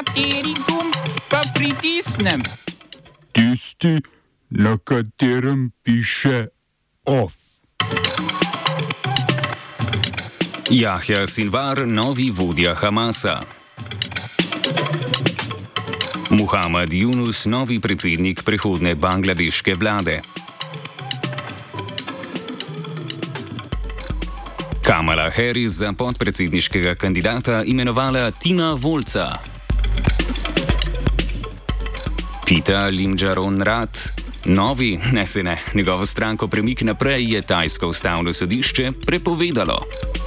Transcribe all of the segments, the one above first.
Kateri gumb pa pritisnem? Tisti, na katerem piše OF. Jahja Sinvar, novi vodja Hamasa. Muhammad Yunus, novi predsednik prehodne bangladeške vlade. Kamala Harris za podpredsedniškega kandidata imenovala Tima Volca. Pita Limjaroenrat, novi, njegovo stranko Premik naprej je tajsko ustavno sodišče prepovedalo.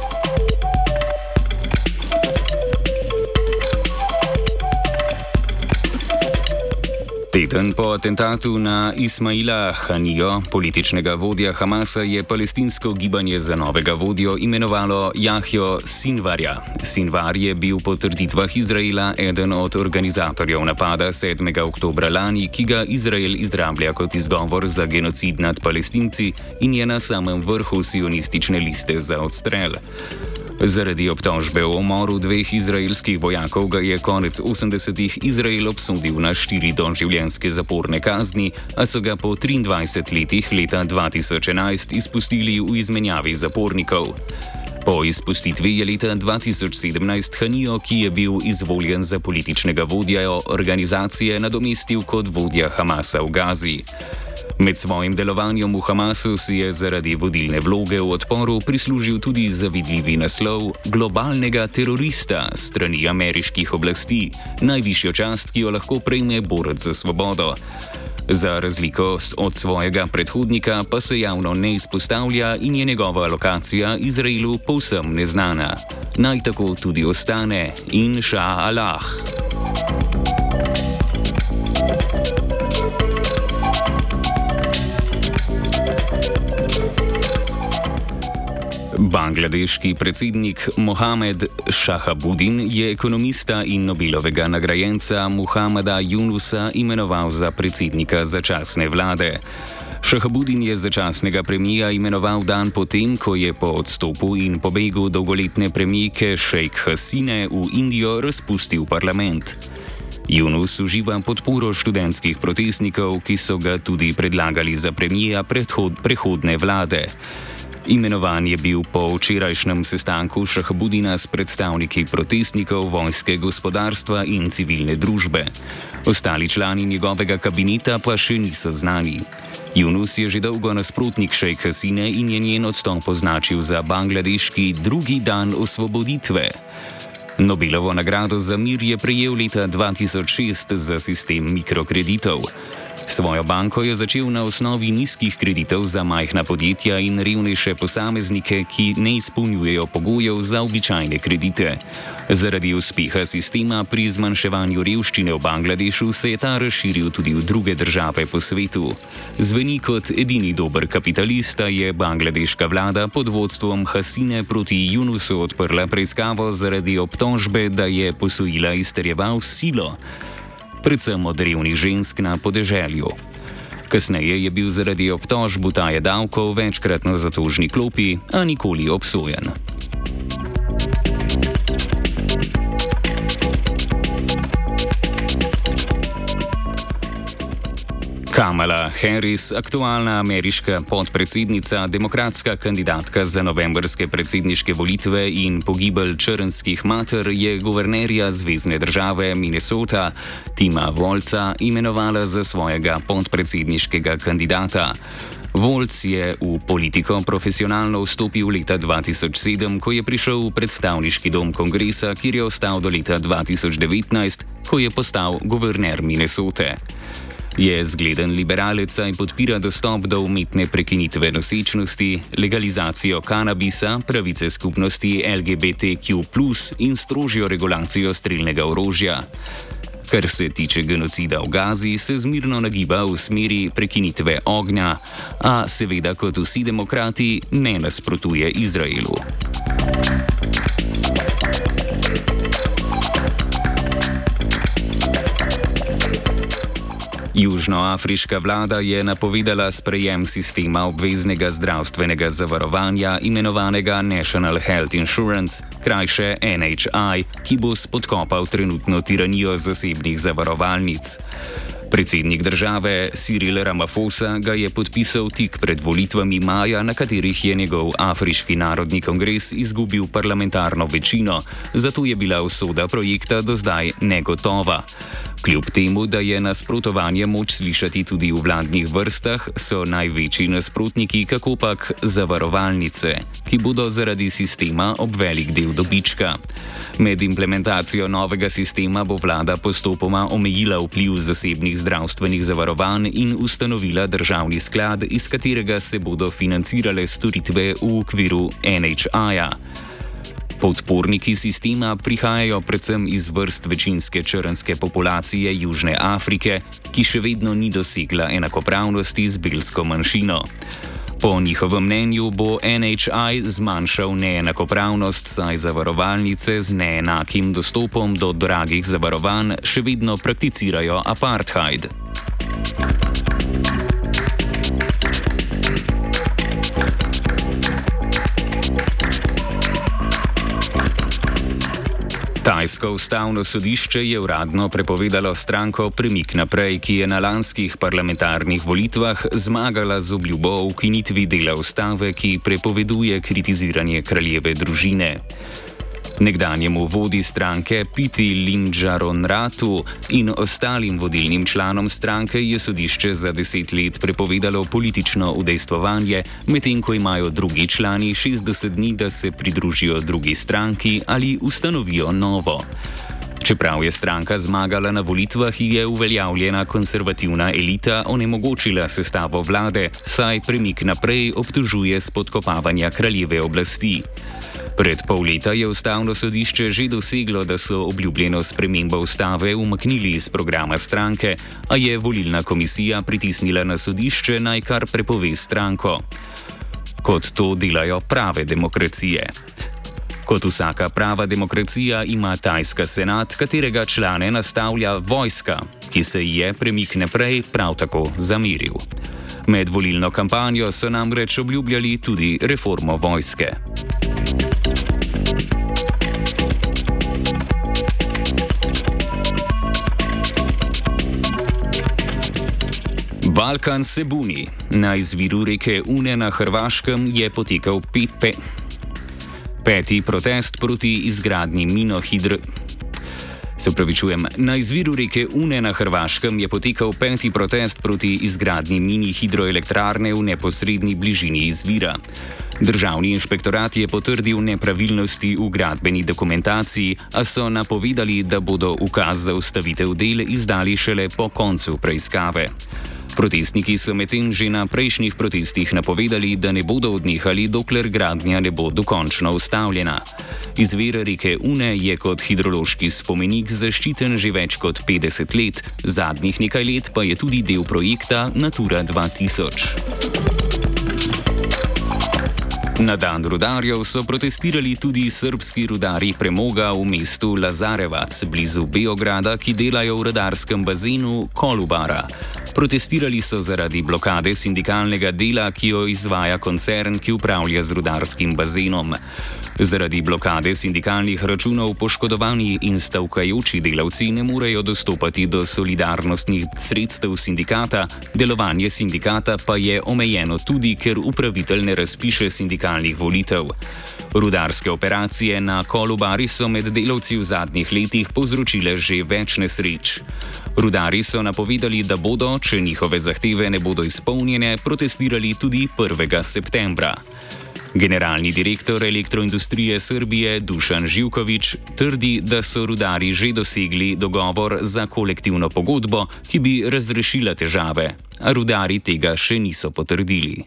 Teden po atentatu na Ismaila Hanijo, političnega vodja Hamasa, je palestinsko gibanje za novega vodjo imenovalo Jahjo Sinvarja. Sinvar je bil po trditvah Izraela eden od organizatorjev napada 7. oktobra lani, ki ga Izrael izrablja kot izgovor za genocid nad Palestinci in je na samem vrhu sionistične liste za odstrel. Zaradi obtožbe o umoru 2 izraelskih vojakov ga je konec 80-ih Izrael obsodil na 4 doživljenjske zaporne kazni, a so ga po 23 letih leta 2011 izpustili v izmenjavi zapornikov. Po izpustitvi je leta 2017 Hanijo, ki je bil izvoljen za političnega vodja organizacije, nadomestil kot vodja Hamasa v Gazi. Med svojim delovanjem v Hamasu si je zaradi vodilne vloge v odporu prislužil tudi zavidljivi naslov globalnega terorista strani ameriških oblasti, najvišjo čast, ki jo lahko prejme borec za svobodo. Za razliko od svojega predhodnika pa se javno ne izpostavlja in je njegova lokacija Izraelu povsem neznana. Naj tako tudi ostane, inša Allah. Bangladeški predsednik Mohamed Shahabuddin je ekonomista in Nobelovega nagrajenca Muhammada Yunusa imenoval za predsednika začasne vlade. Shahabuddin je začasnega premija imenoval dan potem, ko je po odstopu in pobegu dolgoletne premijke Sheikh Hasine v Indijo razpustil parlament. Yunus uživa podporo študentskih protestnikov, ki so ga tudi predlagali za premija prehodne vlade. Imenovan je bil po včerajšnjem sestanku Shahabuddina s predstavniki protestnikov, vojske, gospodarstva in civilne družbe. Ostali člani njegovega kabineta pa še niso znani. Yunus je že dolgo nasprotnik Sheikh Hasine in je njen odstop označil za bangladeški drugi dan osvoboditve. Nobelovo nagrado za mir je prejel leta 2006 za sistem mikrokreditov. Svojo banko je začel na osnovi nizkih kreditov za majhna podjetja in revnejše posameznike, ki ne izpolnjujejo pogojev za običajne kredite. Zaradi uspeha sistema pri zmanjševanju revščine v Bangladešu se je ta razširil tudi v druge države po svetu. Zveni kot edini dober kapitalist, je bangladeška vlada pod vodstvom Hasine proti Yunusu odprla preiskavo zaradi obtožbe, da je posojila izterjeval s silo, predvsem od revnih žensk na podeželju. Kasneje je bil zaradi obtožb utaje davkov večkrat na zatožni klopi, a nikoli obsojen. Kamala Harris, aktualna ameriška podpredsednica, demokratska kandidatka za novembrske predsedniške volitve in pogibelj črnskih mater, je guvernerja zvezne države Minnesota Tima Volca imenovala za svojega podpredsedniškega kandidata. Volc je v politiko profesionalno vstopil leta 2007, ko je prišel v predstavniški dom kongresa, kjer je ostal do leta 2019, ko je postal guverner Minnesote. Je zgleden liberalec in podpira dostop do umetne prekinitve nosečnosti, legalizacijo kanabisa, pravice skupnosti LGBTQ+ in strožjo regulacijo strelnega orožja. Kar se tiče genocida v Gazi, se zmirno nagiba v smeri prekinitve ognja, a seveda kot vsi demokrati ne nasprotuje Izraelu. Južnoafriška vlada je napovedala sprejem sistema obveznega zdravstvenega zavarovanja imenovanega National Health Insurance, krajše NHI, ki bo spodkopal trenutno tiranijo zasebnih zavarovalnic. Predsednik države Cyril Ramaphosa ga je podpisal tik pred volitvami maja, na katerih je njegov Afriški narodni kongres izgubil parlamentarno večino, zato je bila usoda projekta do zdaj negotova. Kljub temu, da je nasprotovanje moč slišati tudi v vladnih vrstah, so največji nasprotniki kakopak zavarovalnice, ki bodo zaradi sistema ob velik del dobička. Med implementacijo novega sistema bo vlada postopoma omejila vpliv zasebnih zdravstvenih zavarovanj in ustanovila državni sklad, iz katerega se bodo financirale storitve v okviru NHI-ja. Podporniki sistema prihajajo predvsem iz vrst večinske črnske populacije Južne Afrike, ki še vedno ni dosegla enakopravnosti z belsko manjšino. Po njihovem mnenju bo NHI zmanjšal neenakopravnost, saj zavarovalnice z neenakim dostopom do dragih zavarovanj še vedno prakticirajo apartheid. Tajsko ustavno sodišče je uradno prepovedalo stranko Premik naprej, ki je na lanskih parlamentarnih volitvah zmagala z obljubo o ukinitvi dela ustave, ki prepoveduje kritiziranje kraljeve družine. Nekdanjemu vodji stranke Piti Limdžaronratu in ostalim vodilnim članom stranke je sodišče za 10 let prepovedalo politično udejstvovanje, medtem ko imajo drugi člani 60 dni, da se pridružijo drugi stranki ali ustanovijo novo. Čeprav je stranka zmagala na volitvah, je uveljavljena konservativna elita onemogočila sestavo vlade, saj Premik naprej obtožuje spodkopavanja kraljeve oblasti. Pred pol leta je ustavno sodišče že doseglo, da so obljubljeno spremembo ustave umaknili iz programa stranke, a je volilna komisija pritisnila na sodišče, naj kar prepove stranko. Kot to delajo prave demokracije. Kot vsaka prava demokracija ima tajska senat, katerega člane nastavlja vojska, ki se ji je Premik naprej prav tako zamiril. Med volilno kampanjo so namreč obljubljali tudi reformo vojske. Balkan se buni. Na izviru reke Une na Hrvaškem je potekal peti protest proti izgradnji Na izviru reke Une na Hrvaškem je potekal 5. protest proti izgradnji mini hidroelektrarne v neposredni bližini izvira. Državni inšpektorat je potrdil nepravilnosti v gradbeni dokumentaciji, a so napovedali, da bodo ukaz za ustavitev del izdali šele po koncu preiskave. Protestniki so medtem že na prejšnjih protestih napovedali, da ne bodo odnehali, dokler gradnja ne bo dokončno ustavljena. Izvir reke Une je kot hidrološki spomenik zaščiten že več kot 50 let, zadnjih nekaj let pa je tudi del projekta Natura 2000. Na dan rudarjev so protestirali tudi srbski rudarji premoga v mestu Lazarevac, blizu Beograda, ki delajo v rudarskem bazenu Kolubara. Protestirali so zaradi blokade sindikalnega dela, ki jo izvaja koncern, ki upravlja z rudarskim bazenom. Zaradi blokade sindikalnih računov poškodovani in stavkajoči delavci ne morejo dostopati do solidarnostnih sredstev sindikata, delovanje sindikata pa je omejeno tudi, ker upravitelj ne razpiše sindikalnih volitev. Rudarske operacije na Kolubari so med delavci v zadnjih letih povzročile že več nesreč. Rudari so napovedali, da bodo, če njihove zahteve ne bodo izpolnjene, protestirali tudi 1. septembra. Generalni direktor elektroindustrije Srbije Dušan Živković trdi, da so rudari že dosegli dogovor za kolektivno pogodbo, ki bi razrešila težave, a rudari tega še niso potrdili.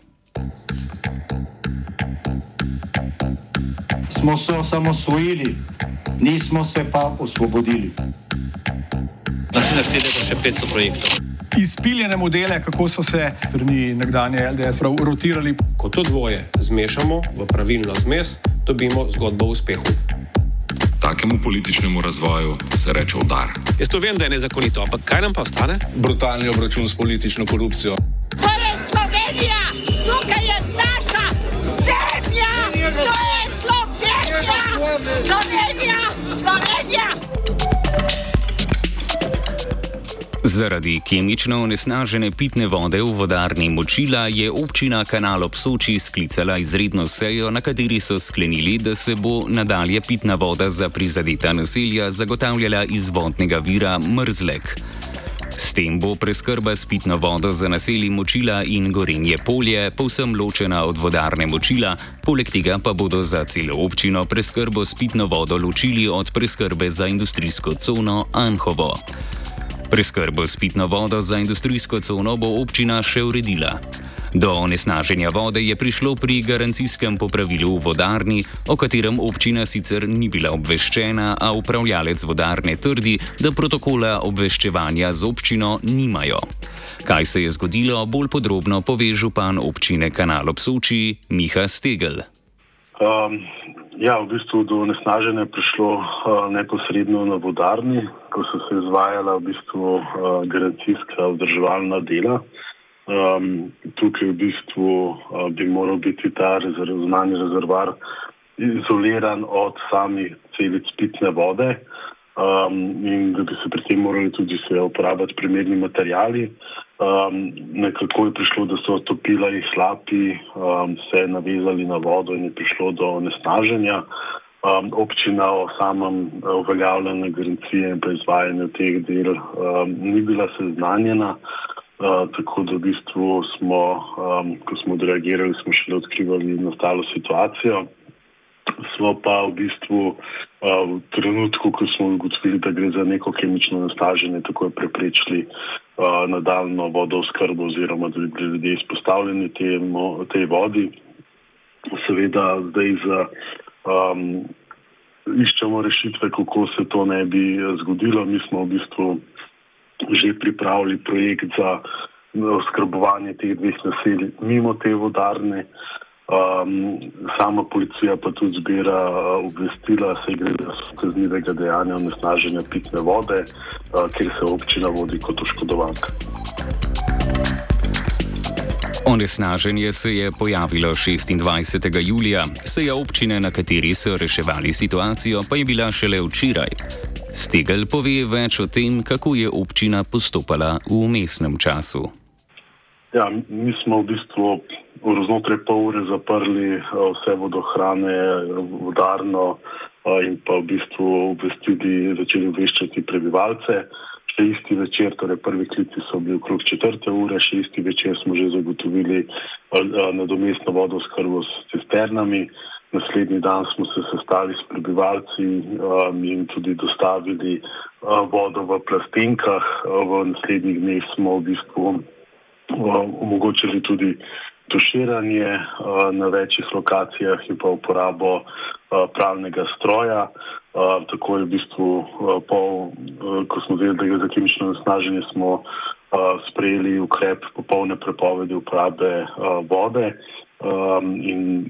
Smo se osamosvojili, nismo se pa osvobodili. Naslednje 4 leta še 500 projektov. Izpiljene modele, kako so se strani nekdanje LDS rotirali. Ko to dvoje zmešamo v pravilno zmes, dobimo zgodbo o uspehu. Takemu političnemu razvoju se reče udar. Jaz to vem, da je nezakonito, ampak kaj nam pa ostane? Brutalni obračun s politično korupcijo. To je Slovenija! Tukaj je naša zemlja! To je Slovenija! Slovenija! Slovenija! Zaradi kemično onesnažene pitne vode v vodarni Močila je občina Kanal ob Soči sklicala izredno sejo, na kateri so sklenili, da se bo nadalje pitna voda za prizadeta naselja zagotavljala iz vodnega vira Mrzlek. S tem bo preskrba s pitno vodo za naselji Močila in Gorenje polje povsem ločena od vodarne Močila, poleg tega pa bodo za celo občino preskrbo s pitno vodo ločili od preskrbe za industrijsko cono Anhovo. Preskrbo s pitno vodo za industrijsko cono bo občina še uredila. Do onesnaženja vode je prišlo pri garancijskem popravilu v vodarni, o katerem občina sicer ni bila obveščena, a upravljalec vodarne trdi, da protokola obveščevanja z občino nimajo. Kaj se je zgodilo, bolj podrobno pove župan občine Kanal ob Soči Miha Stegl. V bistvu do onesnaženja je prišlo neposredno na vodarni, ko so se izvajala v bistvu garancijska vzdrževalna dela. Tukaj v bistvu bi moral biti ta zunanji rezervoar izoliran od samih celic pitne vode in da bi se pri tem morali tudi uporabljati primerni materiali. Nekako je prišlo, da so topila in slapi se navezali na vodo in je prišlo do onesnaženja. Občina o samem uveljavljanju garancije in pa izvajanju teh del ni bila seznanjena, tako da v bistvu smo, ko smo odreagirali, smo šele odkrivali nastalo situacijo. Smo pa v bistvu v trenutku, ko smo ugotovili, da gre za neko kemično onesnaženje, takoj preprečili nadaljnjo vodooskrbo oziroma da bi bili ljudje izpostavljeni tej vodi. Seveda zdaj iščemo rešitve, kako se to ne bi zgodilo. Mi smo v bistvu že pripravili projekt za oskrbovanje teh dveh naselij mimo te vodarne. Sama policija pa tudi zbira obvestila, se gre za kaznivega dejanja onesnaženja pitne vode, kjer se občina vodi kot oškodovanka. Onesnaženje se je pojavilo 26. julija. Seja občine, na kateri so reševali situacijo, pa je bila šele včeraj. Stegl pove več o tem, kako je občina postopala v vmesnem času. Mi smo v bistvu znotraj pol ure zaprli vse vodohrane, vodarno in pa v bistvu začeli obveščati prebivalce. Še isti večer, torej prvi klici so bili okrog 4. ure, še isti večer smo že zagotovili nadomestno vodooskrbo s cisternami. Naslednji dan smo se sestali s prebivalci in tudi dostavili vodo v plastenkah. V naslednjih dneh smo v bistvu omogočili tudi tuširanje na večjih lokacijah in pa uporabo pralnega stroja. Tako je v bistvu, ko smo vedeli, da gre za kemično onesnaženje, smo sprejeli ukrep popolne prepovedi uporabe vode in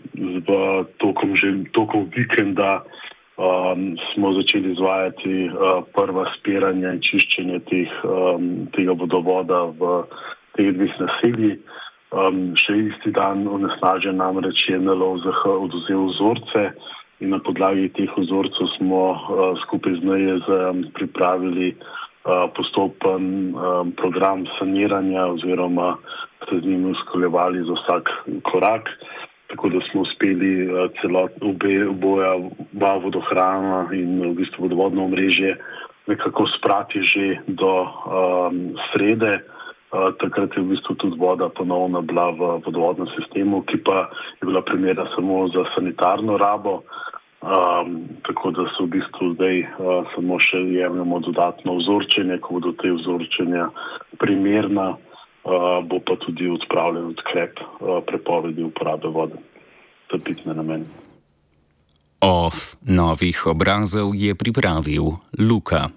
tokom vikenda smo začeli izvajati prva spiranja in čiščenje tega vodovoda v teh dveh naseljih. Še isti dan onesnažen namreč je NLOZH odvzel vzorce in na podlagi teh vzorcev smo skupaj z NIJZ pripravili postopen program saniranja oziroma se z njim usklajevali za vsak korak, tako da smo uspeli oba vodohrana in v bistvu vodovodno omrežje nekako sprati že do srede. Takrat je v bistvu tudi voda ponovno bila v vodovodnem sistemu, ki pa je bila primerna samo za sanitarno rabo, tako da se v bistvu zdaj samo še jemljamo dodatno vzorčenje. Ko bodo te vzorčenja primerna, bo pa tudi odpravljen ukrep prepovedi uporabe vode za pitne namene. Novih obrazov je pripravil Luka.